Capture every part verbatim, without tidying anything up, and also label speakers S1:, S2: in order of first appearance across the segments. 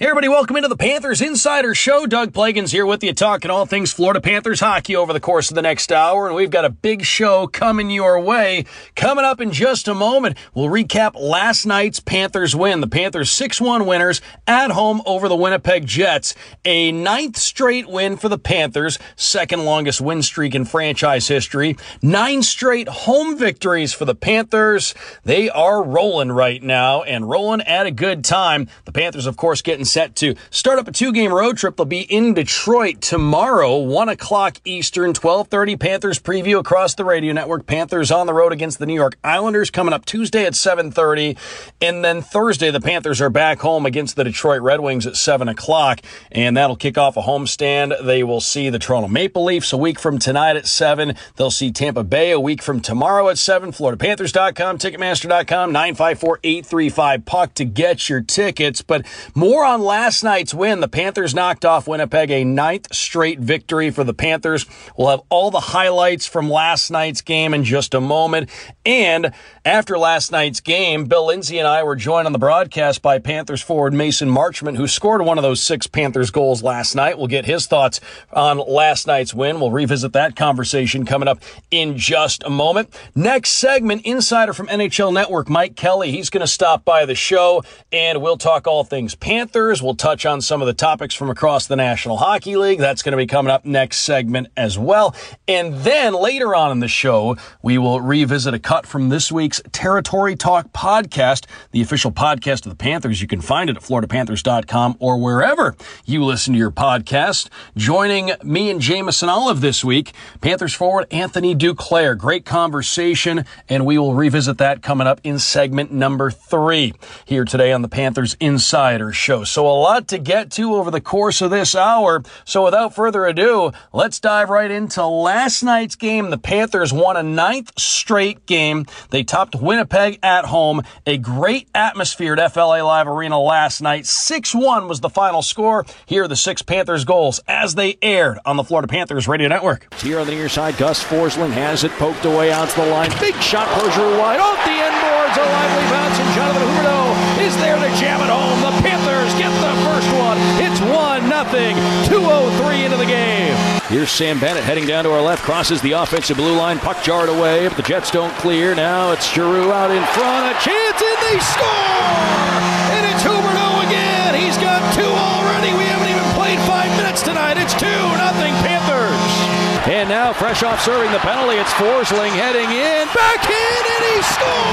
S1: Hey everybody, welcome into the Panthers Insider Show. Doug Plagens here with you, talking all things Florida Panthers hockey over the course of the next hour, and we've got a big show coming your way. Coming up in just a moment, we'll recap last night's Panthers win. The Panthers six one winners at home over the Winnipeg Jets. A ninth straight win for the Panthers, second longest win streak in franchise history. Nine straight home victories for the Panthers. They are rolling right now, and rolling at a good time. The Panthers, of course, getting set to start up a two-game road trip. They'll be in Detroit tomorrow, one o'clock Eastern, twelve thirty Panthers preview across the radio network. Panthers on the road against the New York Islanders coming up Tuesday at seven thirty. And then Thursday, the Panthers are back home against the Detroit Red Wings at seven o'clock. And that'll kick off a homestand. They will see the Toronto Maple Leafs a week from tonight at seven. They'll see Tampa Bay a week from tomorrow at seven. Florida Panthers dot com, Ticketmaster dot com, nine five four, eight three five, puck to get your tickets. But more on last night's win. The Panthers knocked off Winnipeg, a ninth straight victory for the Panthers. We'll have all the highlights from last night's game in just a moment. And after last night's game, Bill Lindsay and I were joined on the broadcast by Panthers forward Mason Marchment, who scored one of those six Panthers goals last night. We'll get his thoughts on last night's win. We'll revisit that conversation coming up in just a moment. Next segment, insider from N H L Network, Mike Kelly. He's going to stop by the show, and we'll talk all things Panthers. We'll touch on some of the topics from across the National Hockey League. That's going to be coming up next segment as well. And then later on in the show, we will revisit a cut from this week's Territory Talk podcast, the official podcast of the Panthers. You can find it at Florida Panthers dot com or wherever you listen to your podcast. Joining me and Jameson Olive this week, Panthers forward Anthony Duclair. Great conversation, and we will revisit that coming up in segment number three here today on the Panthers Insider Show. So a lot to get to over the course of this hour. So without further ado, let's dive right into last night's game. The Panthers won a ninth straight game. They topped Winnipeg at home. A great atmosphere at F L A Live Arena last night. six one was the final score. Here are the six Panthers goals as they aired on the Florida Panthers Radio Network.
S2: Here on the near side, Gus Forsling has it poked away onto the line. Big shot, Bergeron wide off the end boards. A lively bounce, and Jonathan Huberdeau is there to jam it home. The Panthers get the first one. It's one nothing. two oh three into the game. Here's Sam Bennett heading down to our left, crosses the offensive blue line, puck jarred away, but the Jets don't clear. Now it's Giroux out in front, a chance, and they score! And it's Huberdeau again. He's got two already. We haven't even played five minutes tonight. It's two nothing Panthers. And now, fresh off serving the penalty, it's Forsling heading in, backhand, and he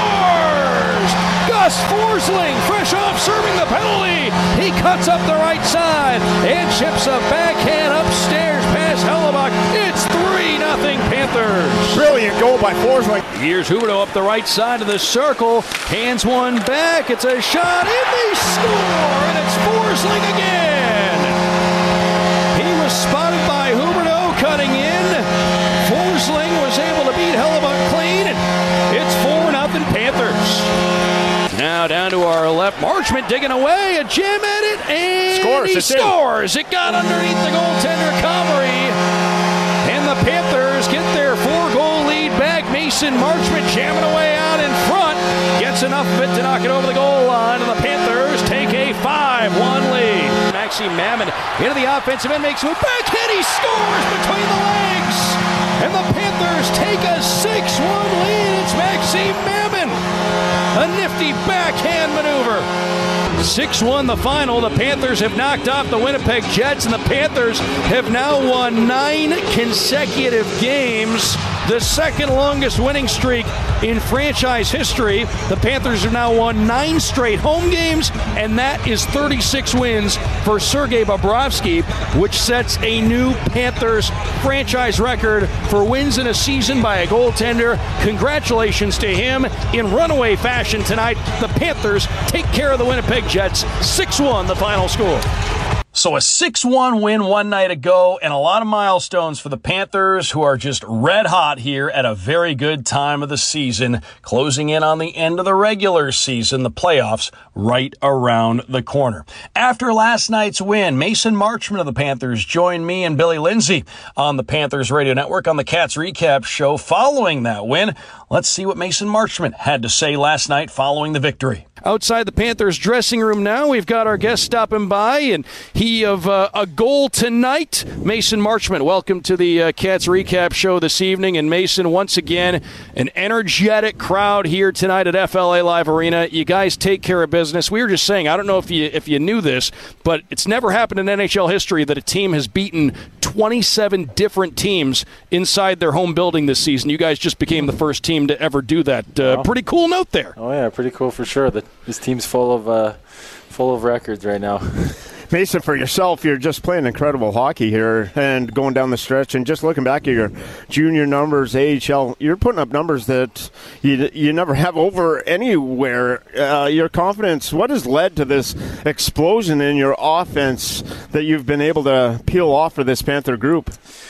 S2: scores! Gus Forsling, fresh off serving the penalty. He cuts up the right side and chips a backhand upstairs past Hellebuyck. It's three nothing Panthers.
S3: Brilliant goal by Forsling.
S2: Here's Huberdeau up the right side of the circle, hands one back, it's a shot, and they score, and it's Forsling again. He was spotted by Huberdeau cutting in. Forsling was able to beat Hellebuyck clean, and it's four nothing Panthers. Now down to our left, Marchment digging away, a jam at it, and
S3: scores,
S2: he scores. It got underneath the goaltender, Comrie, and the Panthers get their four-goal lead back. Mason Marchment jamming away out in front, gets enough of it to knock it over the goal line, and the Panthers take a five one lead. Maxime Mamin into the offensive end, makes a backhand, he scores between the legs, and the Panthers take a six one lead. It's Maxime Mamin. A nifty backhand maneuver. six one the final. The Panthers have knocked off the Winnipeg Jets, and the Panthers have now won nine consecutive games, the second longest winning streak in franchise history. The Panthers have now won nine straight home games, and that is thirty-six wins for Sergei Bobrovsky, which sets a new Panthers franchise record for wins in a season by a goaltender. Congratulations to him. In runaway fashion tonight, the Panthers take care of the Winnipeg Jets. six one the final score.
S1: So a six one win one night ago, and a lot of milestones for the Panthers, who are just red hot here at a very good time of the season, closing in on the end of the regular season, the playoffs right around the corner. After last night's win, Mason Marchment of the Panthers joined me and Billy Lindsay on the Panthers Radio Network on the Cats Recap Show following that win. Let's see what Mason Marchment had to say last night following the victory.
S2: outside the Panthers dressing room now. We've got our guest stopping by, and he of uh, a goal tonight, Mason Marchment. Welcome to the uh, Cats Recap Show this evening. And Mason, once again, an energetic crowd here tonight at F L A Live Arena. You guys take care of business. We were just saying, I don't know if you if you knew this, but it's never happened in N H L history that a team has beaten twenty-seven different teams inside their home building this season. You guys just became the first team to ever do that. Uh,
S4: oh.
S2: Pretty cool note there.
S4: Oh yeah, pretty cool for sure. The, this team's full of uh, full of records right now.
S3: Mason, for yourself, you're just playing incredible hockey here and going down the stretch. And just looking back at your junior numbers, A H L, you're putting up numbers that you you never have over anywhere. Uh, your confidence, what has led to this explosion in your offense that you've been able to peel off for this Panther group?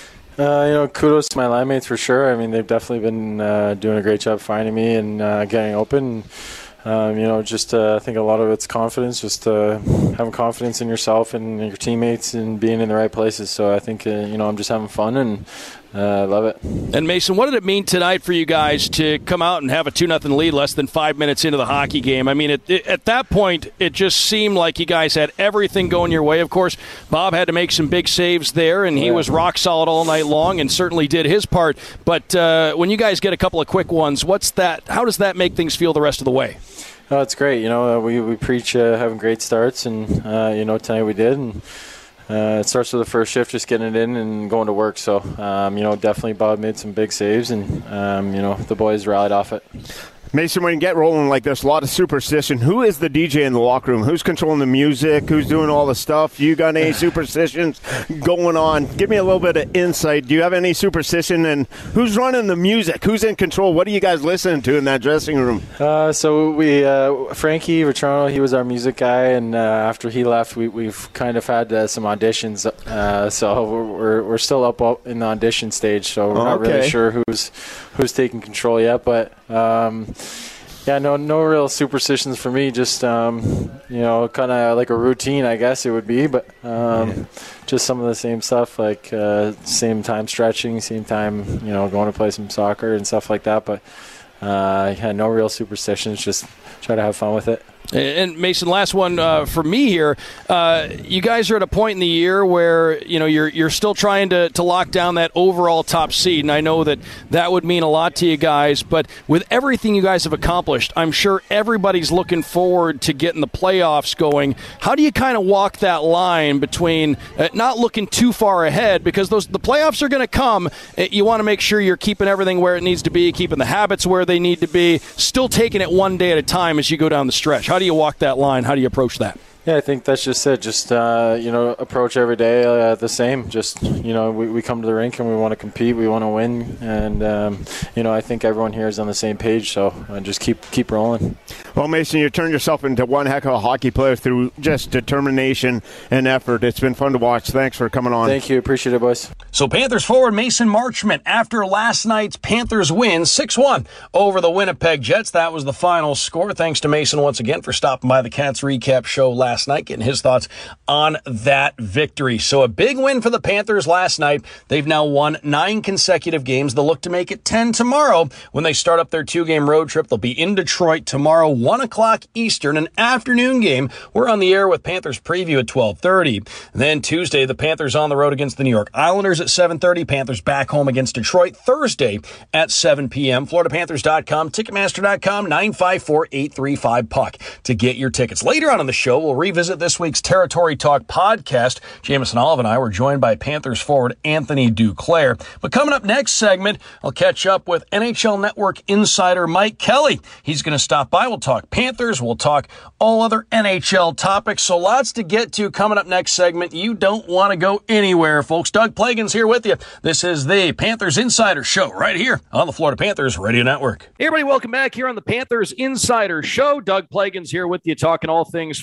S4: Uh, you know, kudos to my line mates for sure. I mean, they've definitely been uh, doing a great job finding me and uh, getting open. Um, you know, just uh, I think a lot of it's confidence, just uh, having confidence in yourself and your teammates and being in the right places. So I think, uh, you know, I'm just having fun and I uh, love it.
S2: And Mason, what did it mean tonight for you guys to come out and have a two nothing lead less than five minutes into the hockey game? I mean, it, it, at that point, it just seemed like you guys had everything going your way. Of course, Bob had to make some big saves there, and he
S4: yeah.
S2: was rock solid all night long and certainly did his part. But uh, when you guys get a couple of quick ones, what's that? How does that make things feel the rest of the way?
S4: Oh, it's great. You know, uh, we, we preach uh, having great starts, and, uh, you know, tonight we did. And uh, it starts with the first shift, just getting it in and going to work. So, um, you know, definitely Bob made some big saves, and, um, you know, the boys rallied off it.
S3: Mason, when you get rolling like this, a lot of superstition. Who is the D J in the locker room? Who's controlling the music? Who's doing all the stuff? You got any superstitions going on? Give me a little bit of insight. Do you have any superstition? And who's running the music? Who's in control? What are you guys listening to in that dressing room?
S4: Uh, so we, uh, Frankie Vetrano, he was our music guy, and uh, after he left, we, we've kind of had uh, some auditions. Uh, so we're, we're we're still up in the audition stage, so we're not
S3: okay.
S4: really sure who's who's taking control yet, but. Um, Yeah, no no real superstitions for me, just, um, you know, kind of like a routine, I guess it would be, but um, yeah. just some of the same stuff, like uh, same time stretching, same time, you know, going to play some soccer and stuff like that, but uh, yeah, no real superstitions, just try to have fun with it.
S2: And Mason, last one uh, for me here. Uh, you guys are at a point in the year where you know you're you're still trying to, to lock down that overall top seed, and I know that that would mean a lot to you guys. But with everything you guys have accomplished, I'm sure everybody's looking forward to getting the playoffs going. How do you kind of walk that line between uh, not looking too far ahead, because those the playoffs are going to come? Uh, you want to make sure you're keeping everything where it needs to be, keeping the habits where they need to be, still taking it one day at a time as you go down the stretch. How do you walk that line? How do you approach that?
S4: Yeah, I think that's just it. Just, uh, you know, approach every day uh, the same. Just, you know, we, we come to the rink and we want to compete. We want to win. And, um, you know, I think everyone here is on the same page. So uh, just keep keep rolling.
S3: Well, Mason, you turned yourself into one heck of a hockey player through just determination and effort. It's been fun to watch. Thanks for coming on.
S4: Thank you. Appreciate it, boys.
S1: So Panthers forward Mason Marchment after last night's Panthers win six one over the Winnipeg Jets. That was the final score. Thanks to Mason once again for stopping by the Cats Recap Show last Last night, getting his thoughts on that victory. So a big win for the Panthers last night. They've now won nine consecutive games. They'll look to make it ten tomorrow when they start up their two-game road trip. They'll be in Detroit tomorrow, one o'clock Eastern, an afternoon game. We're on the air with Panthers Preview at twelve thirty. Then Tuesday, the Panthers on the road against the New York Islanders at seven thirty. Panthers back home against Detroit Thursday at seven p.m. Florida Panthers dot com, Ticketmaster dot com, nine five four, eight three five, P U C to get your tickets. Later on in the show, we'll revisit this week's Territory Talk podcast. Jamison Olive and I were joined by Panthers forward Anthony Duclair. But coming up next segment, I'll catch up with N H L Network insider Mike Kelly. He's going to stop by. We'll talk Panthers. We'll talk all other N H L topics. So lots to get to coming up next segment. You don't want to go anywhere, folks. Doug Plagens here with you. This is the Panthers Insider Show right here on the Florida Panthers Radio Network.
S2: Hey everybody, welcome back here on the Panthers Insider Show. Doug Plagens here with you, talking all things Florida Panthers.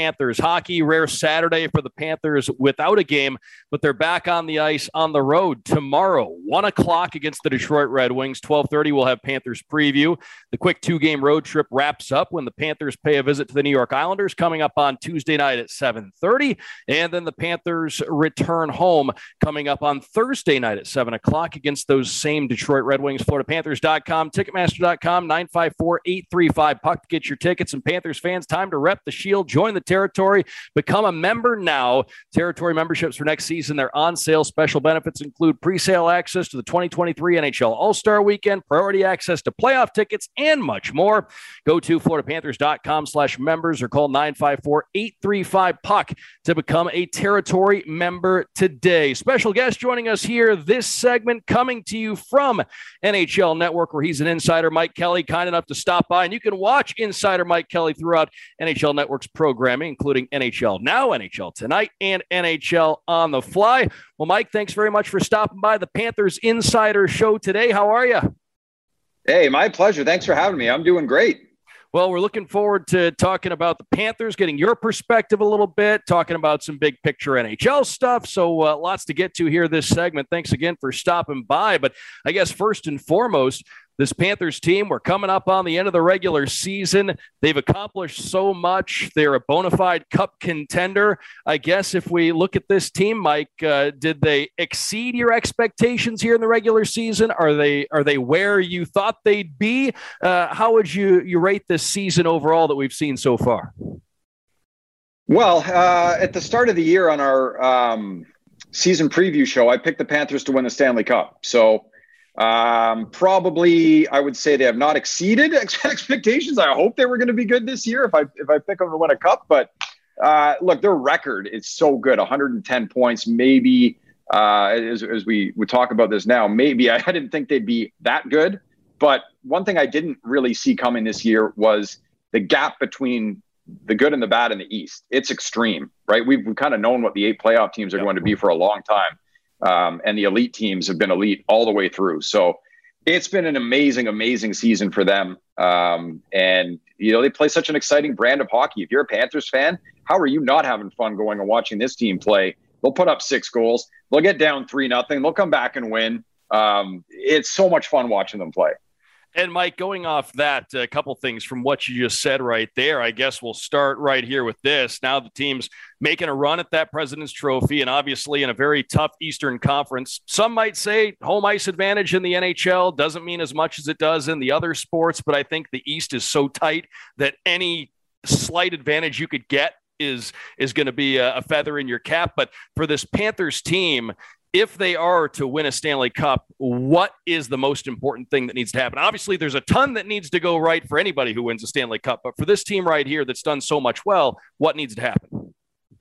S2: Panthers hockey. Rare Saturday for the Panthers without a game, but they're back on the ice on the road tomorrow, one o'clock against the Detroit Red Wings. twelve thirty, we'll have Panthers preview. The quick two-game road trip wraps up when the Panthers pay a visit to the New York Islanders coming up on Tuesday night at seven thirty, and then the Panthers return home coming up on Thursday night at seven o'clock against those same Detroit Red Wings. Florida Panthers dot com, Ticketmaster dot com, nine five four, eight three five, puck to get your tickets. And Panthers fans, time to rep the Shield, join the territory, become a member now. Territory memberships for next season, they're on sale. Special benefits include pre-sale access to the twenty twenty-three N H L All-Star Weekend, priority access to playoff tickets, and much more. Go to Florida Panthers dot com slash members or call nine five four, eight three five, puck to become a territory member today. Special guest joining us here this segment, coming to you from N H L Network, where he's an insider. Mike Kelly, kind enough to stop by, and you can watch Insider Mike Kelly throughout N H L Network's programming, including N H L Now, N H L Tonight, and N H L On the Fly. Well, Mike, thanks very much for stopping by the Panthers Insider Show today. How are you?
S5: Hey, my pleasure. Thanks for having me. I'm doing great.
S2: Well, we're looking forward to talking about the Panthers, getting your perspective a little bit, talking about some big picture N H L stuff. So uh, lots to get to here this segment. Thanks again for stopping by. But I guess first and foremost, this Panthers team, we're coming up on the end of the regular season. They've accomplished so much. They're a bona fide cup contender. I guess if we look at this team, Mike, uh, did they exceed your expectations here in the regular season? Are they are they where you thought they'd be? Uh, how would you, you rate this season overall that we've seen so far?
S5: Well, uh, at the start of the year on our um, season preview show, I picked the Panthers to win the Stanley Cup. So Um, probably, I would say they have not exceeded expectations. I hope they were going to be good this year if I if I pick them to win a cup. But uh, look, their record is so good, one hundred ten points. Maybe uh, as, as we would talk about this now, maybe I didn't think they'd be that good. But one thing I didn't really see coming this year was the gap between the good and the bad in the East. It's extreme, right? We've, we've kind of known what the eight playoff teams are going to be for a long time. Um, and the elite teams have been elite all the way through. So it's been an amazing, amazing season for them. Um, and, you know, they play such an exciting brand of hockey. If you're a Panthers fan, how are you not having fun going and watching this team play? They'll put up six goals. They'll get down three nothing. They'll come back and win. Um, it's so much fun watching them play.
S2: And Mike, going off that, a couple things from what you just said right there, I guess we'll start right here with this. Now the team's making a run at that President's Trophy, and obviously in a very tough Eastern Conference. Some might say home ice advantage in the N H L doesn't mean as much as it does in the other sports, but I think the East is so tight that any slight advantage you could get is, is going to be a, a feather in your cap. But for this Panthers team, if they are to win a Stanley Cup, what is the most important thing that needs to happen? Obviously, there's a ton that needs to go right for anybody who wins a Stanley Cup. But for this team right here that's done so much well, what needs to happen?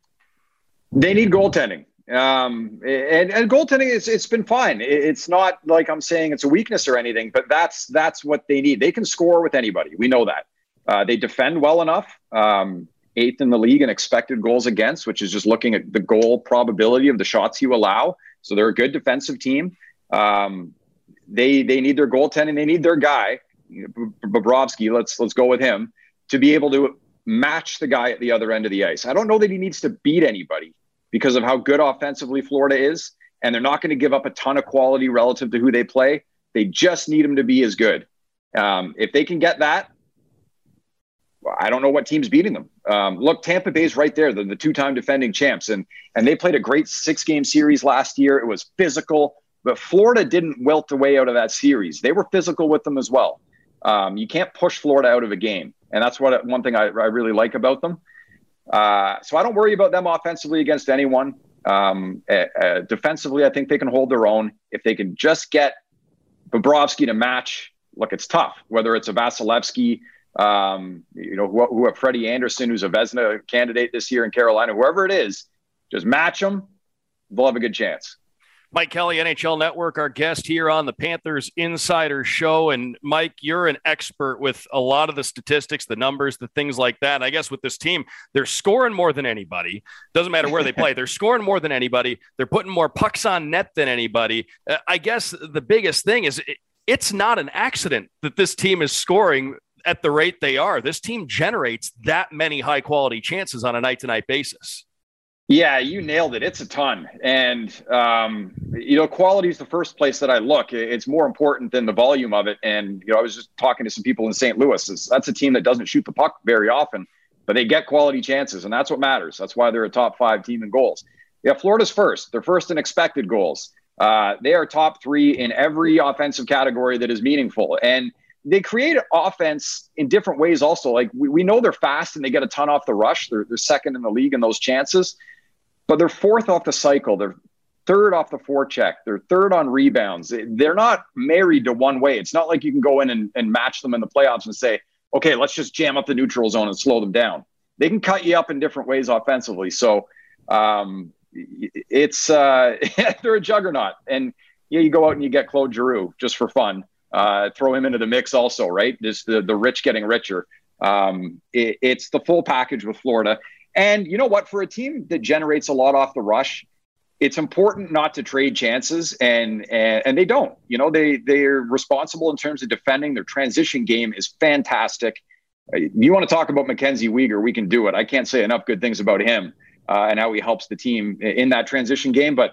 S5: They need goaltending. Um, and, and goaltending, is, it's been fine. It's not like I'm saying it's a weakness or anything, but that's that's what they need. They can score with anybody. We know that. Uh, they defend well enough. Um, eighth in the league in expected goals against, which is just looking at the goal probability of the shots you allow. So they're a good defensive team. Um, they they need their goaltending. They need their guy, Bobrovsky. Let's let's go with him to be able to match the guy at the other end of the ice. I don't know that he needs to beat anybody because of how good offensively Florida is, and they're not going to give up a ton of quality relative to who they play. They just need him to be as good. Um, if they can get that, I don't know what team's beating them. Um, look, Tampa Bay's right there, the, the two-time defending champs, and and they played a great six-game series last year. It was physical, but Florida didn't wilt the way out of that series. They were physical with them as well. Um, you can't push Florida out of a game, and that's what one thing I, I really like about them. Uh, so I don't worry about them offensively against anyone. Um, uh, uh, defensively, I think they can hold their own. If they can just get Bobrovsky to match, look, it's tough, whether it's a Vasilevsky, Um, you know, who, who have Freddie Anderson, who's a Vezina candidate this year in Carolina, whoever it is, just match them. They'll have a good chance.
S2: Mike Kelly, N H L Network, our guest here on the Panthers Insider Show. And Mike, you're an expert with a lot of the statistics, the numbers, the things like that. I guess with this team, they're scoring more than anybody. Doesn't matter where they play. They're scoring more than anybody. They're putting more pucks on net than anybody. Uh, I guess the biggest thing is it, it's not an accident that this team is scoring at the rate they are, this team generates that many high quality chances on a night to night basis.
S5: Yeah, you nailed it. It's a ton. And, um, you know, quality is the first place that I look. It's more important than the volume of it. And, you know, I was just talking to some people in Saint Louis. It's, that's a team that doesn't shoot the puck very often, but they get quality chances. And that's what matters. That's why they're a top five team in goals. Yeah, Florida's first. They're first in expected goals. Uh, they are top three in every offensive category that is meaningful. And they create offense in different ways also. Like we, we know they're fast and they get a ton off the rush. They're, they're second in the league in those chances. But they're fourth off the cycle. They're third off the forecheck. They're third on rebounds. They're not married to one way. It's not like you can go in and, and match them in the playoffs and say, okay, let's just jam up the neutral zone and slow them down. They can cut you up in different ways offensively. So um, it's uh, they're a juggernaut. And yeah, you go out and you get Claude Giroux just for fun. Uh, throw him into the mix also, right? Just the, the rich getting richer. Um, it, it's the full package with Florida. And you know what? For a team that generates a lot off the rush, it's important not to trade chances, and and, and they don't. You know, they they're responsible in terms of defending. Their transition game is fantastic. You want to talk about Mackenzie Weegar? We can do it. I can't say enough good things about him uh, and how he helps the team in that transition game. But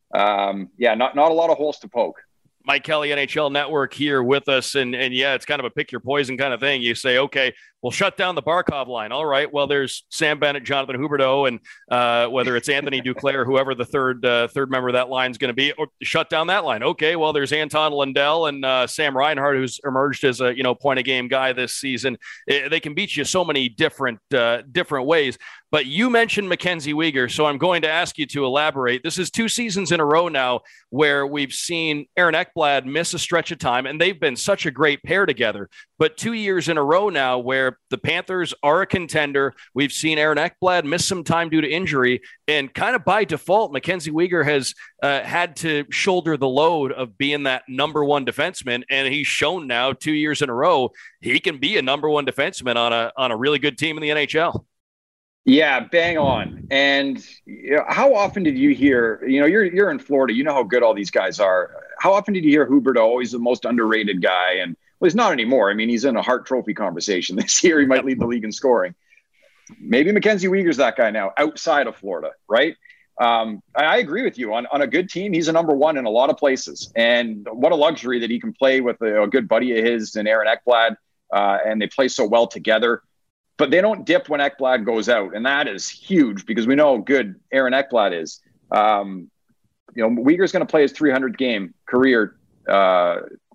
S5: um, yeah, not not a lot of holes to poke.
S2: Mike Kelly, N H L Network, here with us. And, and yeah, it's kind of a pick your poison kind of thing. You say, okay, we'll shut down the Barkov line. All right, well, there's Sam Bennett, Jonathan Huberdeau, and uh, whether it's Anthony Duclair, whoever the third uh, third member of that line is going to be, or shut down that line. Okay, well, there's Anton Lundell and uh, Sam Reinhart, who's emerged as a you know point of game guy this season. It, they can beat you so many different uh, different ways. But you mentioned Mackenzie Weegar, so I'm going to ask you to elaborate. This is two seasons in a row now where we've seen Aaron Ekblad miss a stretch of time, and they've been such a great pair together. But two years in a row now where the Panthers are a contender, we've seen Aaron Ekblad miss some time due to injury, and kind of by default, Mackenzie Weegar has uh, had to shoulder the load of being that number one defenseman, and he's shown now two years in a row he can be a number one defenseman on a on a really good team in the N H L.
S5: Yeah, bang on. And you know, how often did you hear, you know, you're you're in Florida, you know how good all these guys are. How often did you hear Huberdeau, he's the most underrated guy? And well, he's not anymore. I mean, he's in a Hart Trophy conversation this year. He might lead the league in scoring. Maybe Mackenzie Weegar's that guy now outside of Florida, right? Um, I, I agree with you. On, on a good team, he's a number one in a lot of places. And what a luxury that he can play with a, a good buddy of his and Aaron Ekblad, uh, and they play so well together. But they don't dip when Ekblad goes out, and that is huge because we know how good Aaron Ekblad is. Um, you know, Weegar's going to play his three hundredth game career uh,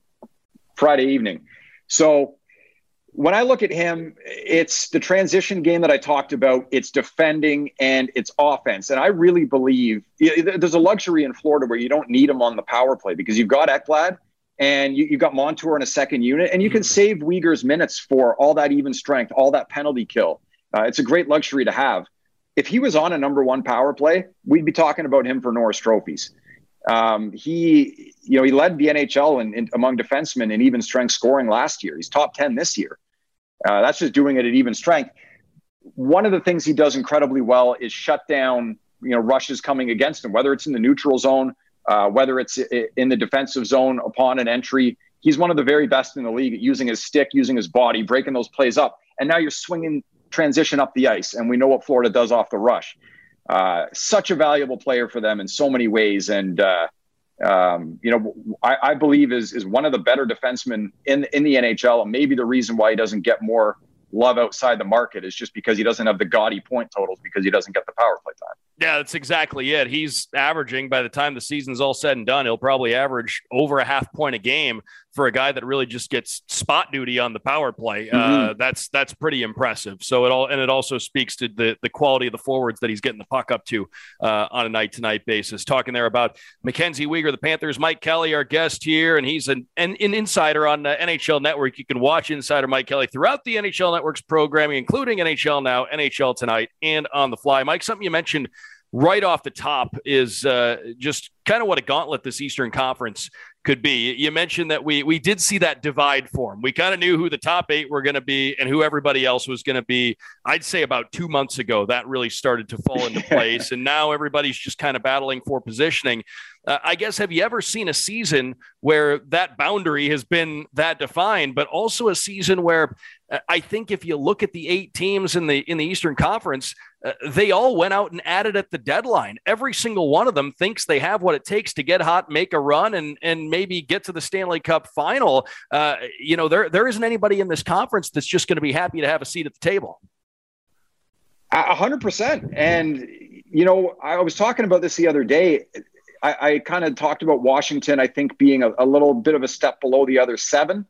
S5: Friday evening. So when I look at him, it's the transition game that I talked about. It's defending and it's offense. And I really believe there's a luxury in Florida where you don't need him on the power play because you've got Ekblad. And you, you've got Montour in a second unit, and you can save Weegar's minutes for all that even strength, all that penalty kill. Uh, it's a great luxury to have. If he was on a number one power play, we'd be talking about him for Norris trophies. Um, he, you know, he led the N H L in, in, among defensemen in even strength scoring last year. He's top ten this year. Uh, that's just doing it at even strength. One of the things he does incredibly well is shut down, you know, rushes coming against him, whether it's in the neutral zone, Uh, whether it's in the defensive zone upon an entry. He's one of the very best in the league at using his stick, using his body, breaking those plays up. And now you're swinging transition up the ice, and we know what Florida does off the rush. Uh, such a valuable player for them in so many ways. And, uh, um, you know, I, I believe is is one of the better defensemen in, in the N H L. And maybe the reason why he doesn't get more love outside the market is just because he doesn't have the gaudy point totals because he doesn't get the power play time.
S2: Yeah, that's exactly it. He's averaging, by the time the season's all said and done, he'll probably average over a half point a game for a guy that really just gets spot duty on the power play. Mm-hmm. Uh, that's that's pretty impressive. So it all and it also speaks to the the quality of the forwards that he's getting the puck up to uh, on a night to night basis. Talking there about Mackenzie Weegar, the Panthers. Mike Kelly, our guest here, and he's an an, an insider on uh, N H L Network. You can watch Insider Mike Kelly throughout the N H L Network's programming, including N H L Now, N H L Tonight, and On the Fly. Mike, something you mentioned right off the top is uh, just kind of what a gauntlet this Eastern Conference could be. You mentioned that we we did see that divide form. We kind of knew who the top eight were going to be and who everybody else was going to be. I'd say about two months ago, that really started to fall into place. And now everybody's just kind of battling for positioning. Uh, I guess, have you ever seen a season where that boundary has been that defined, but also a season where uh, I think if you look at the eight teams in the in the Eastern Conference, uh, they all went out and added at the deadline. Every single one of them thinks they have what it takes to get hot, make a run, and and maybe get to the Stanley Cup final. Uh, you know, there there isn't anybody in this conference that's just going to be happy to have a seat at the table.
S5: A hundred percent. And, you know, I was talking about this the other day. I, I kind of talked about Washington, I think, being a, a little bit of a step below the other seven.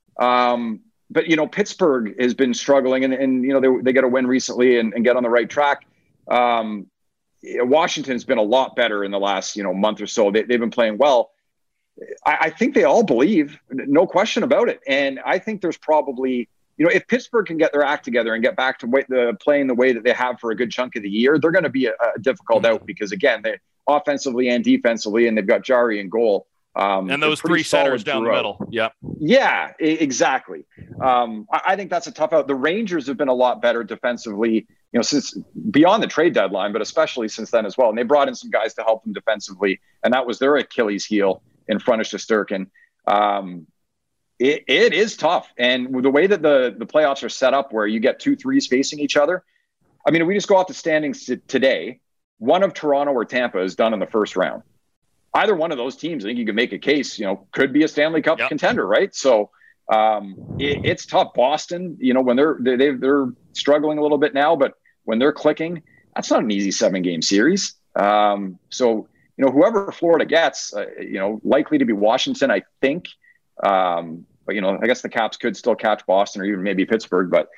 S5: Um, but, you know, Pittsburgh has been struggling and, and you know, they, they got a win recently and, and get on the right track. Um, Washington has been a lot better in the last, you know, month or so. They, they've been playing well. I, I think they all believe, no question about it. And I think there's probably, you know, if Pittsburgh can get their act together and get back to way, the, playing the way that they have for a good chunk of the year, they're going to be a, a difficult out because, again, they offensively and defensively, and they've got Jari in goal. Um,
S2: and those three centers down throughout. the middle. Yep.
S5: Yeah, exactly. Um, I, I think that's a tough out. The Rangers have been a lot better defensively, you know, since beyond the trade deadline, but especially since then as well. And they brought in some guys to help them defensively, and that was their Achilles heel in front of Shesterkin. Um, It, it is tough. And the way that the, the playoffs are set up where you get two threes facing each other, I mean, if we just go off the standings t- today, one of Toronto or Tampa is done in the first round. Either one of those teams, I think you can make a case, you know, could be a Stanley Cup yep. contender, right? So um, it, it's tough. Boston, you know, when they're, they, they're, they're struggling a little bit now, but when they're clicking, that's not an easy seven game series. Um, so, you know, whoever Florida gets, uh, you know, likely to be Washington, I think. Um, But, you know, I guess the Caps could still catch Boston or even maybe Pittsburgh, but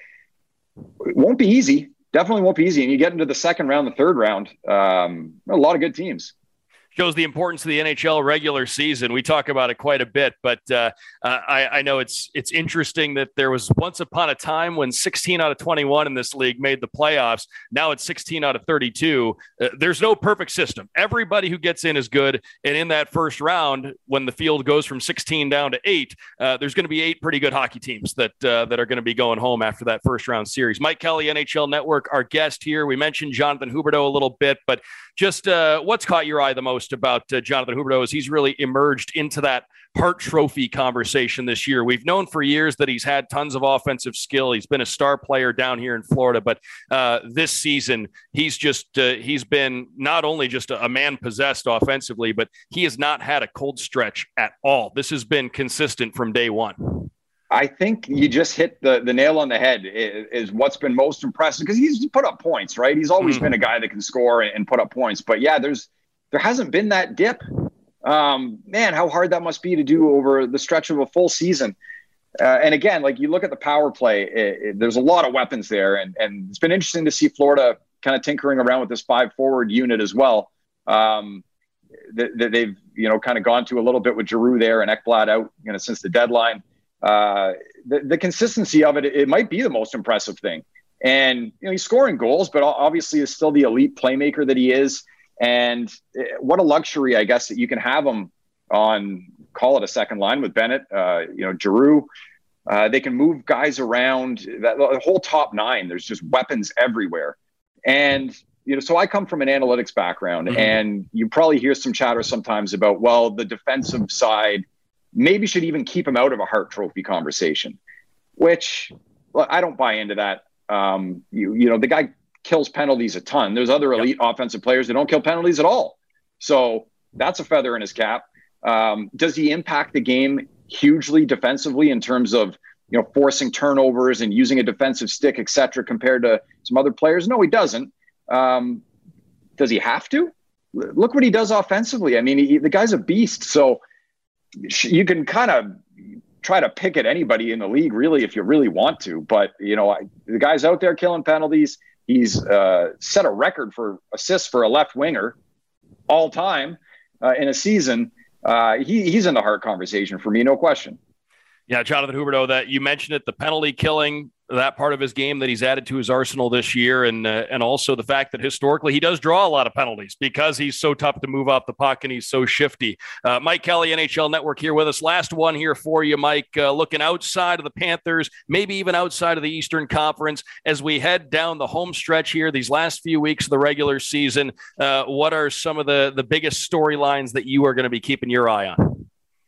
S5: it won't be easy. Definitely won't be easy. And you get into the second round, the third round, um, a lot of good teams.
S2: Shows the importance of the N H L regular season. We talk about it quite a bit, but uh, uh, I, I know it's it's interesting that there was once upon a time when sixteen out of twenty-one in this league made the playoffs. Now it's sixteen out of thirty-two. Uh, there's no perfect system. Everybody who gets in is good. And in that first round, when the field goes from sixteen down to eight, uh, there's going to be eight pretty good hockey teams that uh, that are going to be going home after that first round series. Mike Kelly, N H L Network, our guest here. We mentioned Jonathan Huberdeau a little bit, but just uh, what's caught your eye the most about uh, Jonathan Huberdeau is he's really emerged into that Hart Trophy conversation this year. We've known for years that he's had tons of offensive skill. He's been a star player down here in Florida, but uh, this season he's just uh, he's been not only just a, a man possessed offensively, but he has not had a cold stretch at all. This has been consistent from day one.
S5: I think you just hit the, the nail on the head is, is what's been most impressive because he's put up points, right? He's always mm-hmm. been a guy that can score and, and put up points. But yeah, there's there hasn't been that dip. Um, man, how hard that must be to do over the stretch of a full season. Uh, and again, like you look at the power play, it, it, there's a lot of weapons there. And, and it's been interesting to see Florida kind of tinkering around with this five forward unit as well. Um, that, that they've, you know, kind of gone to a little bit with Giroux there and Ekblad out, you know, since the deadline. Uh, the, the consistency of it, it might be the most impressive thing. And, you know, he's scoring goals, but obviously is still the elite playmaker that he is. And what a luxury, I guess, that you can have him on, call it a second line with Bennett, uh, you know, Giroux. Uh, they can move guys around that the whole top nine. There's just weapons everywhere. And, you know, so I come from an analytics background mm-hmm. and you probably hear some chatter sometimes about, well, the defensive side maybe should even keep him out of a Hart Trophy conversation, which well, I don't buy into that. Um, you, you know, the guy kills penalties a ton. There's other elite yep. offensive players that don't kill penalties at all. So that's a feather in his cap. Um, does he impact the game hugely defensively in terms of, you know, forcing turnovers and using a defensive stick, et cetera, compared to some other players? No, he doesn't. Um, does he have to? Look what he does offensively. I mean, he, the guy's a beast. So you can kind of try to pick at anybody in the league, really, if you really want to. But, you know, I, the guy's out there killing penalties. He's uh, set a record for assists for a left winger all time uh, in a season. Uh, he, he's in the Hart conversation for me, no question.
S2: Yeah, Jonathan Huberdeau, that you mentioned it, the penalty killing, that part of his game that he's added to his arsenal this year, and uh, and also the fact that historically he does draw a lot of penalties because he's so tough to move off the puck and he's so shifty. Uh, Mike Kelly, N H L Network, here with us. Last one here for you, Mike. Uh, looking outside of the Panthers, maybe even outside of the Eastern Conference, as we head down the home stretch here, these last few weeks of the regular season, uh, what are some of the, the biggest storylines that you are going to be keeping your eye on?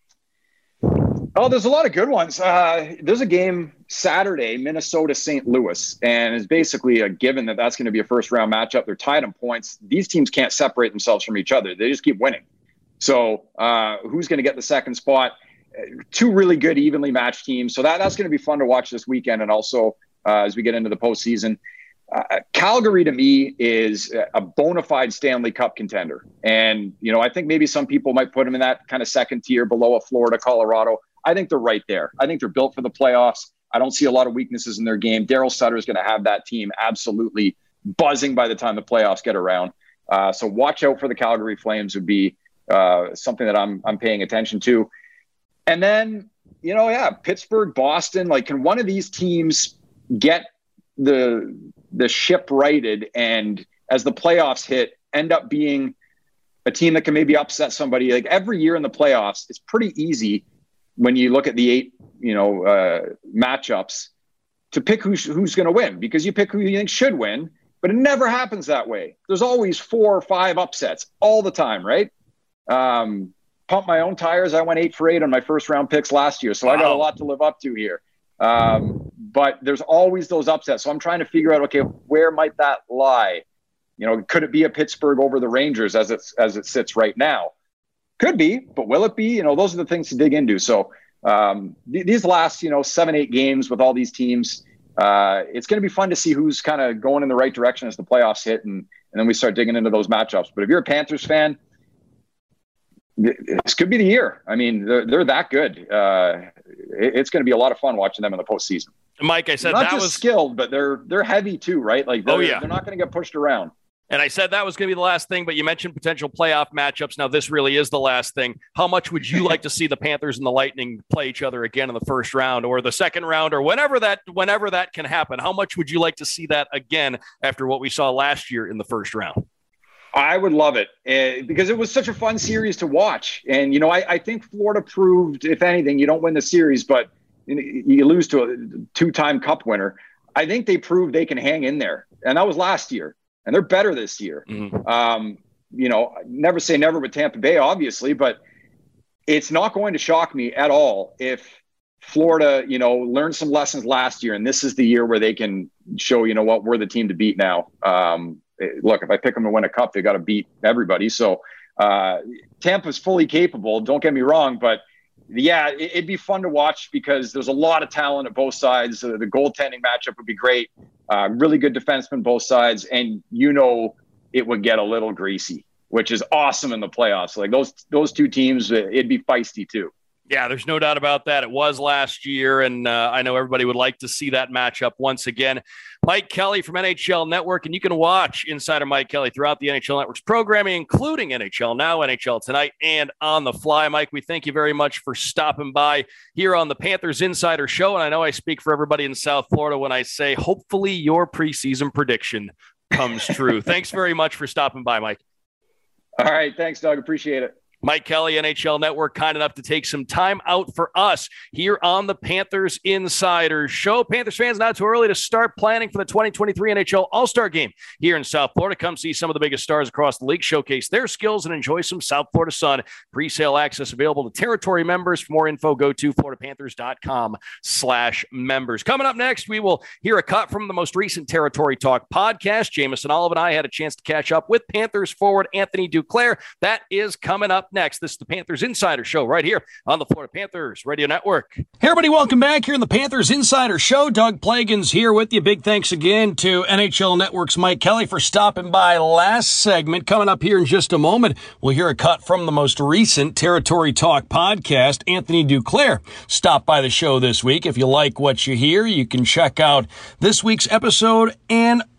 S5: Oh, there's a lot of good ones. Uh, there's a game Saturday, Minnesota Saint Louis, and it's basically a given that that's going to be a first-round matchup. They're tied on points. These teams can't separate themselves from each other. They just keep winning. So uh, who's going to get the second spot? Two really good, evenly matched teams. So that, that's going to be fun to watch this weekend, and also uh, as we get into the postseason. Uh, Calgary, to me, is a bona fide Stanley Cup contender. And, you know, I think maybe some people might put them in that kind of second tier below a Florida, Colorado. I think they're right there. I think they're built for the playoffs. I don't see a lot of weaknesses in their game. Daryl Sutter is going to have that team absolutely buzzing by the time the playoffs get around. Uh, so watch out for the Calgary Flames would be uh, something that I'm I'm paying attention to. And then, you know, yeah, Pittsburgh, Boston. Like, can one of these teams get the the ship righted and as the playoffs hit, end up being a team that can maybe upset somebody? Like every year in the playoffs, it's pretty easy when you look at the eight, you know, uh, matchups to pick who's, who's going to win, because you pick who you think should win, but it never happens that way. There's always four or five upsets all the time, right? Um, pump my own tires. I went eight for eight on my first round picks last year. So wow. I got a lot to live up to here. Um, but there's always those upsets. So I'm trying to figure out, okay, where might that lie? You know, could it be a Pittsburgh over the Rangers as it's, as it sits right now? Could be, but will it be? You know, those are the things to dig into. So um, th- these last, you know, seven, eight games with all these teams, uh, it's going to be fun to see who's kind of going in the right direction as the playoffs hit, and, and then we start digging into those matchups. But if you're a Panthers fan, th- this could be the year. I mean, they're, they're that good. Uh, it, it's going to be a lot of fun watching them in the postseason.
S2: Mike, I said
S5: Not
S2: that
S5: just
S2: was
S5: skilled, but they're they're heavy too, right? Like, they're,
S2: oh yeah,
S5: they're not going to get pushed around.
S2: And I said that was going to be the last thing, but you mentioned potential playoff matchups. Now, this really is the last thing. How much would you like to see the Panthers and the Lightning play each other again in the first round or the second round or whenever that whenever that can happen? How much would you like to see that again after what we saw last year in the first round?
S5: I would love it uh, because it was such a fun series to watch. And, you know, I, I think Florida proved, if anything, you don't win the series, but you lose to a two-time Cup winner. I think they proved they can hang in there. And that was last year. And they're better this year. Mm-hmm. Um, you know, never say never with Tampa Bay, obviously, but it's not going to shock me at all if Florida, you know, learned some lessons last year, and this is the year where they can show, you know what, we're the team to beat now. Um, look, if I pick them to win a cup, they got to beat everybody. So uh, Tampa's fully capable. Don't get me wrong, but yeah, it, it'd be fun to watch because there's a lot of talent at both sides. Uh, the goaltending matchup would be great. Uh, really good defensemen both sides, and you know it would get a little greasy, which is awesome in the playoffs. Like those those two teams, it'd be feisty too.
S2: Yeah, there's no doubt about that. It was last year, and uh, I know everybody would like to see that matchup once again. Mike Kelly from N H L Network, and you can watch Insider Mike Kelly throughout the N H L Network's programming, including N H L Now, N H L Tonight, and On the Fly. Mike, we thank you very much for stopping by here on the Panthers Insider Show, and I know I speak for everybody in South Florida when I say hopefully your preseason prediction comes true. Thanks very much for stopping by, Mike.
S5: All right, thanks, Doug. Appreciate it.
S2: Mike Kelly, N H L Network, kind enough to take some time out for us here on the Panthers Insider Show. Panthers fans, not too early to start planning for the twenty twenty-three N H L All-Star Game here in South Florida. Come see some of the biggest stars across the league, showcase their skills, and enjoy some South Florida sun. Pre-sale access available to territory members. For more info, go to florida panthers dot com slash members. Coming up next, we will hear a cut from the most recent Territory Talk podcast. Jamison Olive and I had a chance to catch up with Panthers forward Anthony Duclair. That is coming up next. This is the Panthers Insider Show right here on the Florida Panthers Radio Network.
S1: Hey everybody, welcome back here in the Panthers Insider Show. Doug Plagens here with you. Big thanks again to N H L Network's Mike Kelly for stopping by last segment. Coming up here in just a moment, we'll hear a cut from the most recent Territory Talk podcast. Anthony Duclair stopped by the show this week. If you like what you hear, you can check out this week's episode and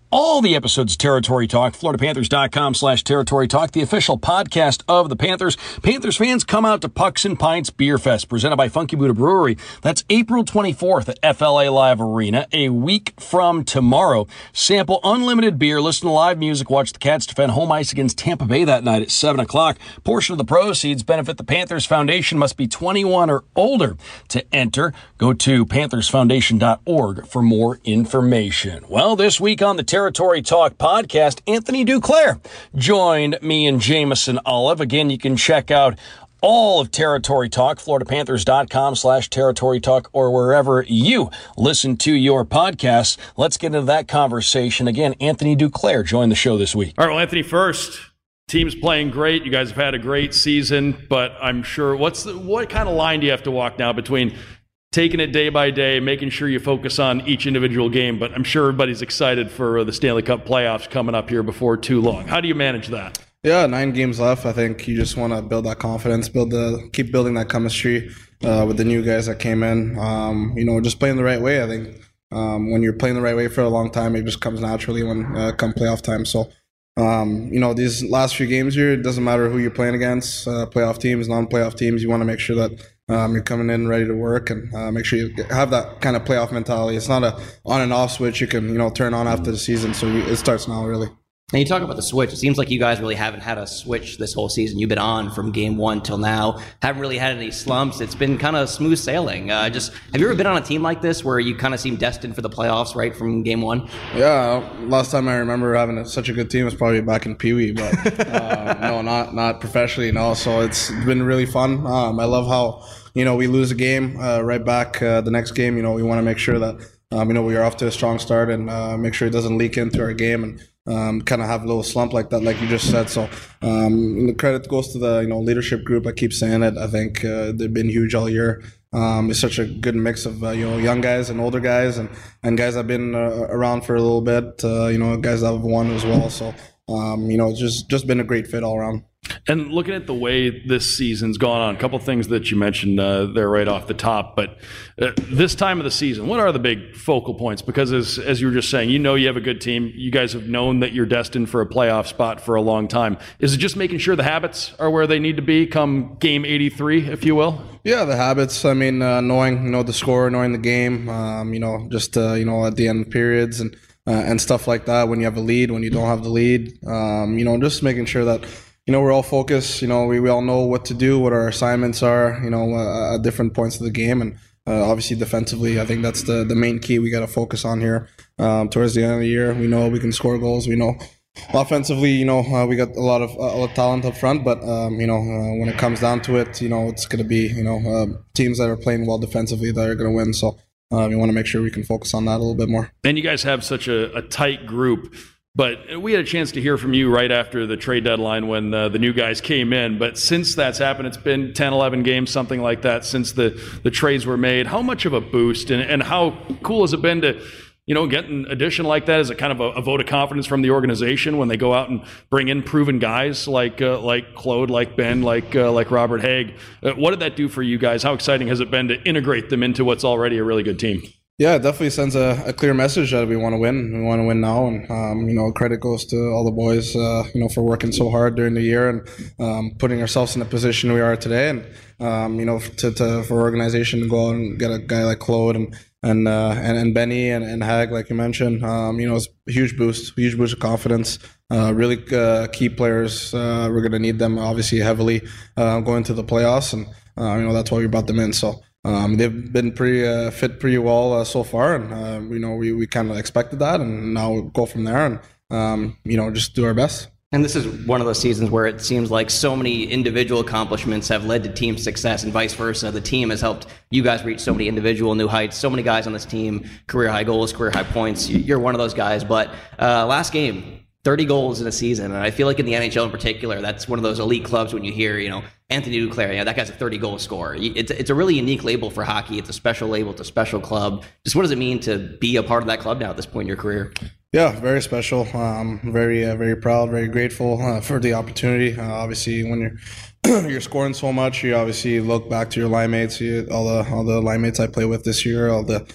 S1: All the episodes of Territory Talk, Florida Panthers dot com slash Territory Talk, the official podcast of the Panthers. Panthers fans, come out to Pucks and Pints Beer Fest, presented by Funky Buddha Brewery. That's April twenty-fourth at F L A Live Arena, a week from tomorrow. Sample unlimited beer, listen to live music, watch the Cats defend home ice against Tampa Bay that night at seven o'clock. Portion of the proceeds benefit the Panthers Foundation. Must be twenty-one or older to enter. Go to Panthers Foundation dot org for more information. Well, this week on the Territory Talk podcast, Anthony Duclair joined me and Jameson Olive. Again, you can check out all of Territory Talk, Florida Panthers dot com slash Territory Talk, or wherever you listen to your podcasts. Let's get into that conversation. Again, Anthony Duclair joined the show this week.
S2: All right, well, Anthony, first, team's playing great. You guys have had a great season, but I'm sure, what's the, what kind of line do you have to walk now between taking it day by day, making sure you focus on each individual game? But I'm sure everybody's excited for the Stanley Cup playoffs coming up here before too long. How do you manage that?
S6: Yeah, nine games left. I think you just want to build that confidence, build the, keep building that chemistry uh, with the new guys that came in. Um, you know, just playing the right way. I think um, when you're playing the right way for a long time, it just comes naturally when uh, come playoff time. So, um, you know, these last few games here, it doesn't matter who you're playing against, uh, playoff teams, non-playoff teams. You want to make sure that Um, you're coming in ready to work, and uh, make sure you have that kind of playoff mentality. It's not a on and off switch you can you know turn on after the season. So you, it starts now, really.
S7: And you talk about the switch. It seems like you guys really haven't had a switch this whole season. You've been on from game one till now. Haven't really had any slumps. It's been kind of smooth sailing. Uh, just have you ever been on a team like this where you kind of seem destined for the playoffs right from game one?
S6: Yeah, last time I remember having a, such a good team was probably back in Pee Wee, but uh, no, not not professionally. No, so it's been really fun. Um, I love how you know we lose a game uh, right back uh, the next game. You know we want to make sure that um, you know we are off to a strong start and uh, make sure it doesn't leak into our game and. Um, kind of have a little slump like that, like you just said. So um, the credit goes to the you know leadership group. I keep saying it. I think uh, they've been huge all year. Um, it's such a good mix of uh, you know young guys and older guys, and, and guys that have been uh, around for a little bit. Uh, you know, guys that have won as well. So um, you know, it's just just been a great fit all around.
S2: And looking at the way this season's gone on, a couple things that you mentioned uh, there right off the top, but uh, this time of the season, what are the big focal points? Because as as you were just saying, you know you have a good team. You guys have known that you're destined for a playoff spot for a long time. Is it just making sure the habits are where they need to be come game eighty-three, if you will?
S6: Yeah, the habits. I mean, uh, knowing you know the score, knowing the game, um, you know, just uh, you know at the end of periods and uh, and stuff like that. When you have a lead, when you don't have the lead, um, you know, just making sure that. You know, we're all focused. You know, we, we all know what to do, what our assignments are, you know, uh, at different points of the game. And uh, obviously defensively, I think that's the, the main key we got to focus on here um, towards the end of the year. We know we can score goals. We know offensively, you know, uh, we got a lot of, uh, a lot of talent up front. But, um, you know, uh, when it comes down to it, you know, it's going to be, you know, uh, teams that are playing well defensively that are going to win. So uh, we want to make sure we can focus on that a little bit more.
S2: And you guys have such a, a tight group. But we had a chance to hear from you right after the trade deadline when uh, the new guys came in. But since that's happened, it's been ten, eleven games, something like that, since the, the trades were made. How much of a boost and, and how cool has it been to, you know, get an addition like that? Is it kind of a, a vote of confidence from the organization when they go out and bring in proven guys like uh, like Claude, like Ben, like uh, like Robert Haig? Uh, what did that do for you guys? How exciting has it been to integrate them into what's already a really good team?
S6: Yeah, it definitely sends a, a clear message that we want to win. We want to win now, and um, you know, credit goes to all the boys, uh, you know, for working so hard during the year and um, putting ourselves in the position we are today. And um, you know, to, to for organization to go out and get a guy like Claude and and uh, and, and Benny and, and Hag, like you mentioned, um, you know, it's a huge boost, huge boost of confidence. Uh, really uh, key players. Uh, we're going to need them obviously heavily uh, going to the playoffs, and uh, you know that's why we brought them in. So. Um, they've been pretty uh, fit pretty well uh, so far, and uh, you know we, we kind of expected that, and now we'll go from there and um, you know just do our best.
S7: And this is one of those seasons where it seems like so many individual accomplishments have led to team success and vice versa. The team has helped you guys reach so many individual new heights. So many guys on this team, career high goals, career high points. You're one of those guys. But uh, last game, thirty goals in a season. And I feel like in the N H L in particular, that's one of those elite clubs when you hear, you know, Anthony Duclair, yeah, that guy's a thirty-goal scorer. It's, it's a really unique label for hockey. It's a special label. It's a special club. Just what does it mean to be a part of that club now at this point in your career?
S6: Yeah, very special. Um, very, uh, very proud, very grateful uh, for the opportunity. Uh, obviously, when you're you're scoring so much, you obviously look back to your line mates, you, all the all the line mates I play with this year, all the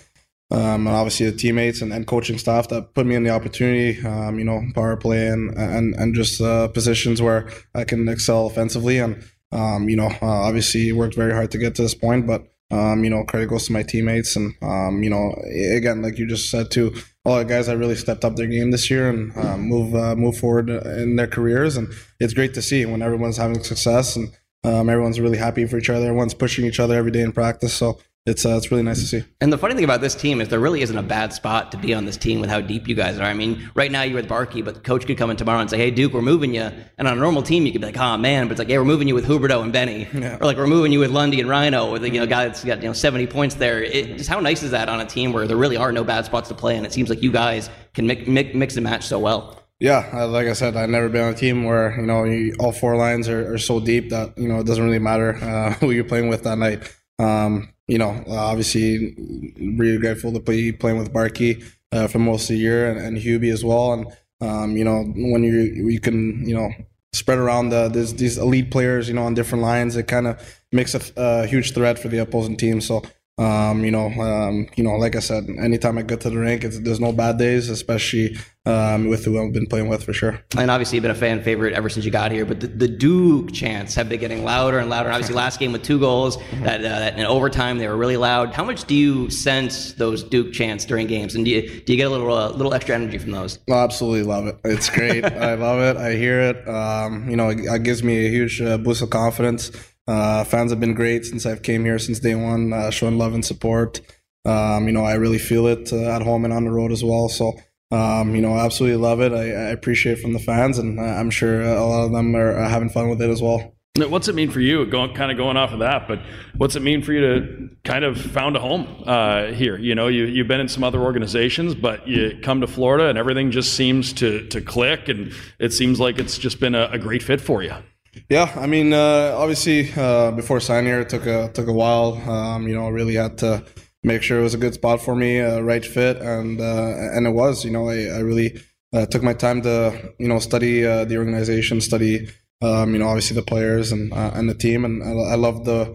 S6: Um, and obviously the teammates and, and coaching staff that put me in the opportunity, um, you know, power play and and, and just uh, positions where I can excel offensively. And, um, you know, uh, obviously worked very hard to get to this point, but, um, you know, credit goes to my teammates. And, um, you know, again, like you just said too, all the guys that really stepped up their game this year and uh, move uh, move forward in their careers. And it's great to see when everyone's having success and um, everyone's really happy for each other. Everyone's pushing each other every day in practice. So It's uh, it's really nice to see.
S7: And the funny thing about this team is there really isn't a bad spot to be on this team with how deep you guys are. I mean, right now you're with Barkey, but the coach could come in tomorrow and say, hey, Duke, we're moving you. And on a normal team, you could be like, oh, man. But it's like, hey, we're moving you with Huberdeau and Benny. Yeah. Or like, we're moving you with Lundy and Rhino, with, you know, guy that's got, you know, seventy points there. It, just how nice is that on a team where there really are no bad spots to play? And it seems like you guys can mix, mix and match so well.
S6: Yeah, like I said, I've never been on a team where, you know, you, all four lines are, are so deep that, you know, it doesn't really matter uh, who you're playing with that night. Um, you know, uh, obviously, really grateful to be playing with Barkey uh, for most of the year, and, and Hubie as well. And um, you know, when you you can, you know, spread around the these, these elite players, you know, on different lines, it kind of makes a, a huge threat for the opposing team. So. Um, you know, um, you know, like I said, anytime I get to the rink, it's, there's no bad days, especially um, with who I've been playing with for sure.
S7: And obviously, you've been a fan favorite ever since you got here. But the, the Duke chants have been getting louder and louder. Obviously, last game with two goals, that, uh, that in overtime they were really loud. How much do you sense those Duke chants during games, and do you do you get a little uh, little extra energy from those?
S6: I absolutely love it. It's great. I love it. I hear it. Um, you know, it, it gives me a huge uh, boost of confidence. Uh, fans have been great since I've came here since day one, uh, showing love and support. Um, you know, I really feel it uh, at home and on the road as well. So, um, you know, I absolutely love it. I, I appreciate it from the fans, and uh, I'm sure a lot of them are uh, having fun with it as well.
S2: What's it mean for you, going, kind of going off of that, but what's it mean for you to kind of found a home uh, here? You know, you, you've been in some other organizations, but you come to Florida and everything just seems to, to click, and it seems like it's just been a, a great fit for you.
S6: Yeah, I mean, uh, obviously, uh, before signing here, it took a took a while. Um, you know, I really had to make sure it was a good spot for me, a right fit, and uh, and it was. You know, I, I really uh, took my time to, you know, study uh, the organization, study, um, you know, obviously the players and uh, and the team, and I, I loved the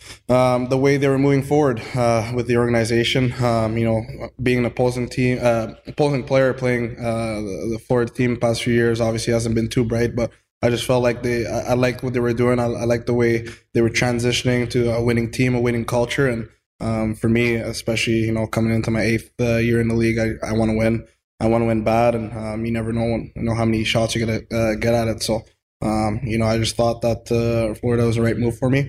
S6: um, the way they were moving forward uh, with the organization. Um, you know, being an opposing team, uh, opposing player playing uh, the, the Florida team the past few years, obviously hasn't been too bright, but I just felt like they, I, I liked what they were doing. I, I liked the way they were transitioning to a winning team, a winning culture. And um, for me, especially, you know, coming into my eighth uh, year in the league, I, I want to win. I want to win bad. And um, you never know, when, you know how many shots you're going to uh, get at it. So, um, you know, I just thought that uh, Florida was the right move for me.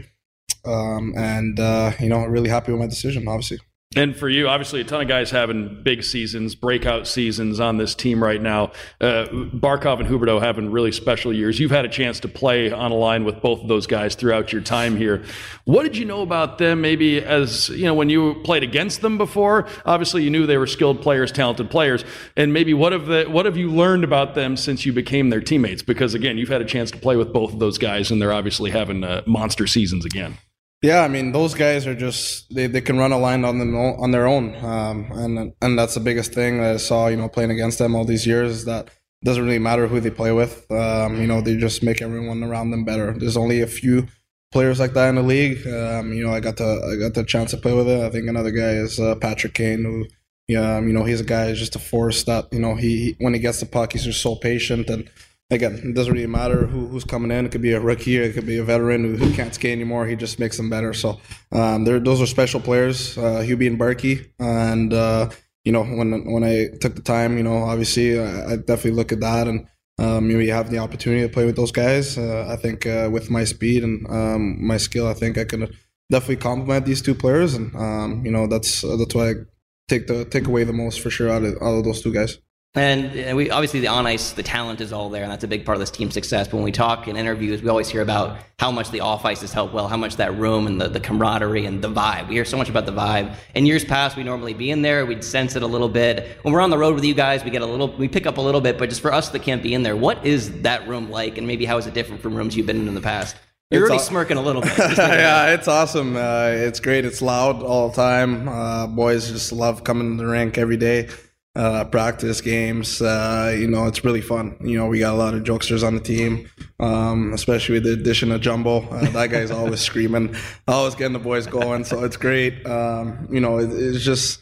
S6: Um, and, uh, you know, really happy with my decision, obviously.
S2: And for you, obviously, a ton of guys having big seasons, breakout seasons on this team right now. Uh, Barkov and Huberdeau having really special years. You've had a chance to play on a line with both of those guys throughout your time here. What did you know about them maybe as, you know, when you played against them before? Obviously, you knew they were skilled players, talented players. And maybe what have, the, what have you learned about them since you became their teammates? Because, again, you've had a chance to play with both of those guys, and they're obviously having uh, monster seasons again.
S6: Yeah, I mean, those guys are just, they, they can run a line on them on their own. Um, and and that's the biggest thing that I saw, you know, playing against them all these years, is that it doesn't really matter who they play with. Um, you know, they just make everyone around them better. There's only a few players like that in the league. Um, you know, I got the I got the chance to play with it. I think another guy is uh, Patrick Kane, who, yeah, you know, he's a guy who's just a force that, you know, he when he gets the puck, he's just so patient. And again, it doesn't really matter who, who's coming in. It could be a rookie, or it could be a veteran who, who can't skate anymore. He just makes them better. So um, those are special players, uh, Hubie and Barkey. And, uh, you know, when when I took the time, you know, obviously I, I definitely look at that. And um, you know, you have the opportunity to play with those guys. Uh, I think uh, with my speed and um, my skill, I think I can definitely complement these two players. And, um, you know, that's that's why I take, the, take away the most for sure out of, out of those two guys.
S7: And we obviously the on ice, the talent is all there, and that's a big part of this team's success. But when we talk in interviews, we always hear about how much the off ice has helped well, how much that room and the, the camaraderie and the vibe. We hear so much about the vibe. In years past, we normally be in there, we'd sense it a little bit. When we're on the road with you guys, we get a little, we pick up a little bit. But just for us that can't be in there, what is that room like, and maybe how is it different from rooms you've been in in the past? You're it's already aw- smirking a little bit.
S6: Yeah, it's awesome. Uh, it's great. It's loud all the time. Uh, boys just love coming to the rink every day. Uh, practice games, uh, you know, it's really fun. You know, we got a lot of jokesters on the team, um, especially with the addition of Jumbo. Uh, that guy's always screaming, always getting the boys going. So it's great. Um, you know, it, it's just,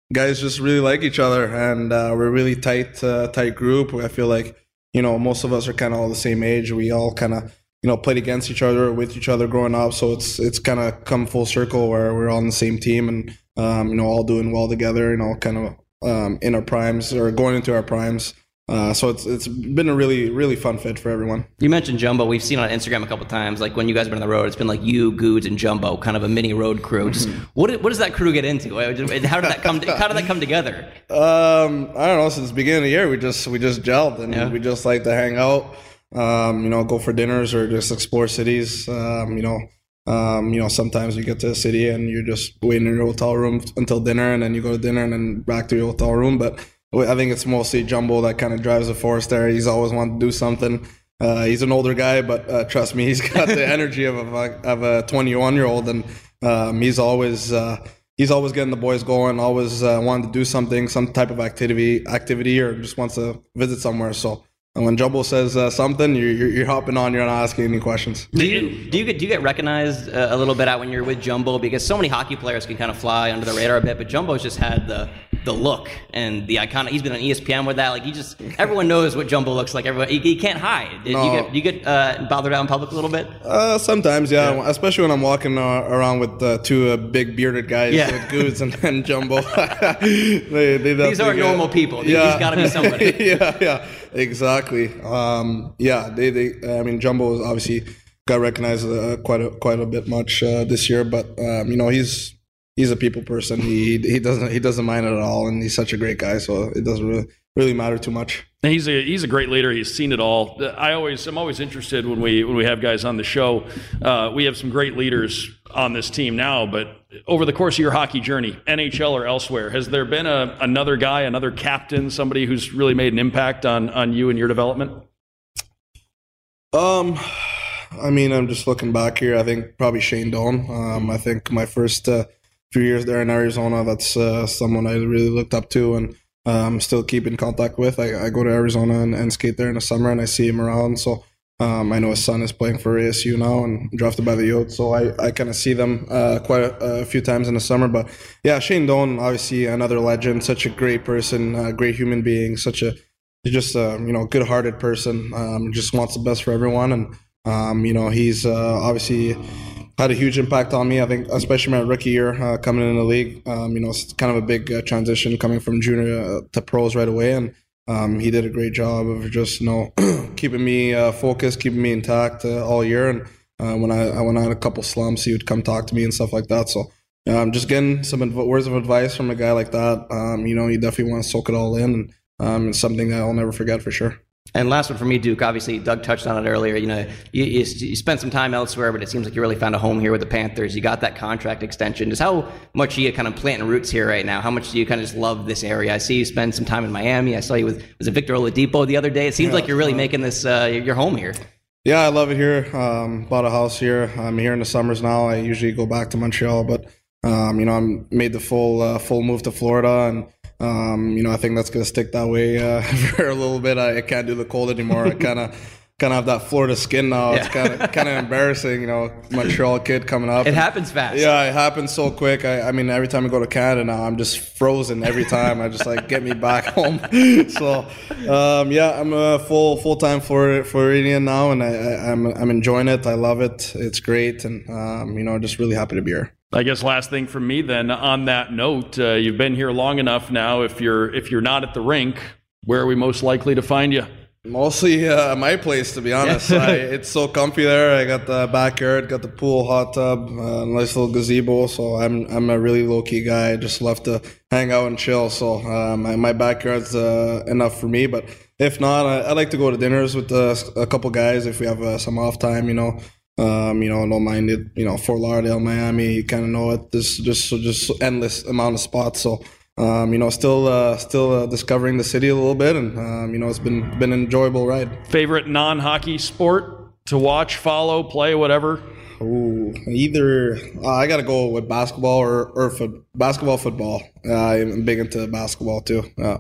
S6: guys just really like each other, and uh, we're a really tight, uh, tight group. I feel like, you know, most of us are kind of all the same age. We all kind of, you know, played against each other, with each other growing up. So it's it's kind of come full circle where we're all on the same team and, um, you know, all doing well together, you know, kind of um, in our primes or going into our primes. Uh, so it's it's been a really, really fun fit for everyone.
S7: You mentioned Jumbo. We've seen on Instagram a couple of times, like when you guys have been on the road, it's been like you, Goods, and Jumbo, kind of a mini road crew. Just what what does that crew get into? How did that come? How did that come together?
S6: Um, I don't know. Since the beginning of the year, we just we just gelled, and yeah. we just like to hang out. Um, you know, go for dinners or just explore cities. Um, you know, um, you know, sometimes you get to a city and you're just waiting in your hotel room until dinner, and then you go to dinner and then back to your hotel room, but I think it's mostly Jumbo that kind of drives the force there. He's always wanted to do something. Uh, he's an older guy, but uh, trust me, he's got the energy of a of a twenty-one-year-old, and um, he's always uh, he's always getting the boys going. Always uh, wanting to do something, some type of activity, activity, or just wants to visit somewhere. So. And when Jumbo says uh, something, you're, you're you're hopping on. You're not asking any questions.
S7: Do you do you get do you get recognized uh, a little bit out when you're with Jumbo? Because so many hockey players can kind of fly under the radar a bit, but Jumbo's just had the the look and the iconic. He's been on E S P N with that. Like he just everyone knows what Jumbo looks like. Everyone he, he can't hide. Do
S6: no.
S7: you get do you get uh, bothered out in public a little bit?
S6: Uh, sometimes, yeah. yeah. Especially when I'm walking uh, around with uh, two uh, big bearded guys, yeah. with Goods and, and Jumbo. they, they
S7: These aren't normal people. Yeah. He's got to be somebody.
S6: yeah, yeah. Exactly. Um, yeah, they, they. I mean, Jumbo has obviously got recognized uh, quite a quite a bit much uh, this year, but um, you know, he's he's a people person. He he doesn't he doesn't mind it at all, and he's such a great guy, so it doesn't really really matter too much.
S2: And he's a he's a great leader. He's seen it all. I always I'm always interested when we when we have guys on the show. Uh, we have some great leaders on this team now, but over the course of your hockey journey, N H L or elsewhere, has there been a, another guy, another captain, somebody who's really made an impact on on you and your development?
S6: Um, I mean, I'm just looking back here. I think probably Shane Doan. Um, I think my first uh, few years there in Arizona, that's uh, someone I really looked up to and um, still keep in contact with. I, I go to Arizona and, and skate there in the summer, and I see him around. So um, I know his son is playing for A S U now and drafted by the Yotes. So I, I kind of see them uh, quite a, a few times in the summer. But yeah, Shane Doan, obviously another legend, such a great person, a great human being, such a just a you know good-hearted person. Um, just wants the best for everyone, and um, you know he's uh, obviously had a huge impact on me. I think, especially my rookie year uh, coming in the league. Um, you know, it's kind of a big uh, transition coming from junior uh, to pros right away, and um, he did a great job of just you know keeping me uh, focused, keeping me intact uh, all year. And uh, when I when I had a couple slumps, he would come talk to me and stuff like that. So. Um, just getting some adv- words of advice from a guy like that. Um, you know, you definitely want to soak it all in, and um, it's something that I'll never forget for sure.
S7: And last one for me, Duke. Obviously, Doug touched on it earlier. You know, you, you, you spent some time elsewhere, but it seems like you really found a home here with the Panthers. You got that contract extension. Just how much are you kind of planting roots here right now? How much do you kind of just love this area? I see you spend some time in Miami. I saw you with was it Victor Oladipo the other day. It seems yeah, like you're really uh, making this uh, your home here.
S6: Yeah, I love it here. Um, bought a house here. I'm here in the summers now. I usually go back to Montreal, but um, you know, I'm made the full uh, full move to Florida, and um, you know, I think that's gonna stick that way uh, for a little bit. I, I can't do the cold anymore. I kind of kind of have that Florida skin now. Yeah. It's kind of kind of embarrassing, you know, Montreal kid coming up.
S7: It and, happens fast.
S6: Yeah, it happens so quick. I, I mean, every time I go to Canada now, I'm just frozen every time. I just like get me back home. So, um, yeah, I'm a full full time Florida, Floridian now, and I, I, I'm I'm enjoying it. I love it. It's great, and um, you know, just really happy to be here.
S2: I guess last thing from me then, on that note, uh, you've been here long enough now. If you're if you're not at the rink, where are we most likely to find you?
S6: Mostly uh, my place, to be honest. I, it's so comfy there. I got the backyard, got the pool, hot tub, uh, nice little gazebo. So I'm I'm a really low key guy. I just love to hang out and chill. So uh, my my backyard's uh, enough for me. But if not, I, I like to go to dinners with uh, a couple guys if we have uh, some off time. You know. Um, you know, don't mind it. You know, Fort Lauderdale, Miami, you kind of know it. There's just just endless amount of spots. So, um, you know, still uh, still uh, discovering the city a little bit, and um, you know, it's been been an enjoyable ride.
S2: Favorite non-hockey sport to watch, follow, play, whatever?
S6: Ooh, either uh, I got to go with basketball or or fo- basketball, football. Uh, I'm big into basketball too. Yeah.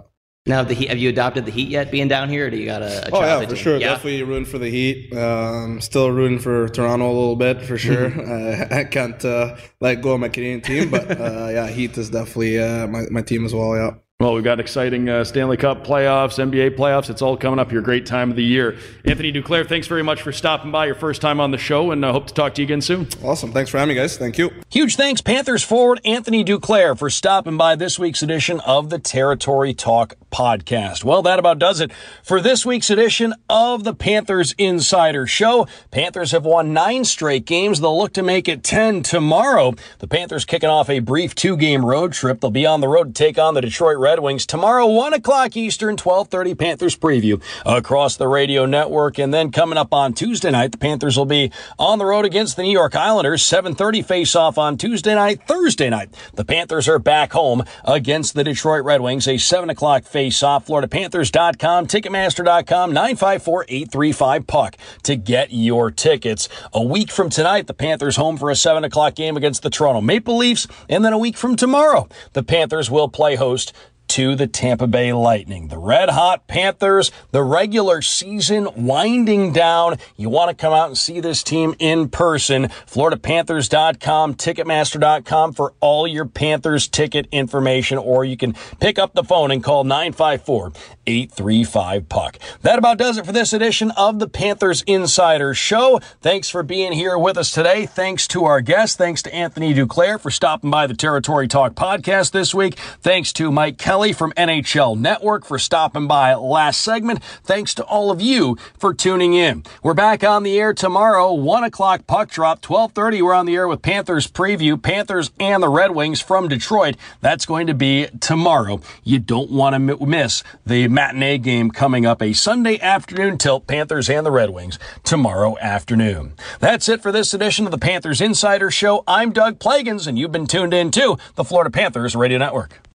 S7: Now, have, the heat, have you adopted the Heat yet, being down here, or do you got a, a
S6: Oh, yeah,
S7: childhood
S6: for
S7: team?
S6: sure.
S7: Yeah?
S6: Definitely rooting for the Heat. Um, still rooting for Toronto a little bit, for sure. uh, I can't uh, let go of my Canadian team, but uh, yeah, Heat is definitely uh, my, my team as well, yeah.
S1: Well, we've got exciting uh, Stanley Cup playoffs, N B A playoffs. It's all coming up here. Great time of the year. Anthony Duclair, thanks very much for stopping by, your first time on the show, and I uh, hope to talk to you again soon.
S6: Awesome. Thanks for having me, guys. Thank you.
S1: Huge thanks, Panthers forward Anthony Duclair, for stopping by this week's edition of the Territory Talk podcast. Well, that about does it for this week's edition of the Panthers Insider Show. Panthers have won nine straight games. They'll look to make it ten tomorrow. The Panthers kicking off a brief two-game road trip. They'll be on the road to take on the Detroit Red Wings tomorrow, one o'clock Eastern, twelve thirty Panthers preview across the radio network. And then coming up on Tuesday night, the Panthers will be on the road against the New York Islanders. seven thirty face-off on Tuesday night. Thursday night, the Panthers are back home against the Detroit Red Wings. A seven o'clock face-off. Florida Panthers dot com, Ticketmaster dot com, nine five four, eight three five, P U C to get your tickets. A week from tonight, the Panthers home for a seven o'clock game against the Toronto Maple Leafs. And then a week from tomorrow, the Panthers will play host to the Tampa Bay Lightning. The Red Hot Panthers, the regular season winding down. You want to come out and see this team in person. Florida Panthers dot com, Ticketmaster dot com for all your Panthers ticket information, or you can pick up the phone and call nine five four, eight three five, P U C. That about does it for this edition of the Panthers Insider Show. Thanks for being here with us today. Thanks to our guests. Thanks to Anthony Duclair for stopping by the Territory Talk podcast this week. Thanks to Mike Kelly from N H L Network for stopping by last segment. Thanks to all of you for tuning in. We're back on the air tomorrow, one o'clock puck drop, twelve thirty. We're on the air with Panthers preview, Panthers and the Red Wings from Detroit. That's going to be tomorrow. You don't want to miss the matinee game coming up, a Sunday afternoon tilt, Panthers and the Red Wings tomorrow afternoon. That's it for this edition of the Panthers Insider Show. I'm Doug Plagans, and you've been tuned in to the Florida Panthers Radio Network.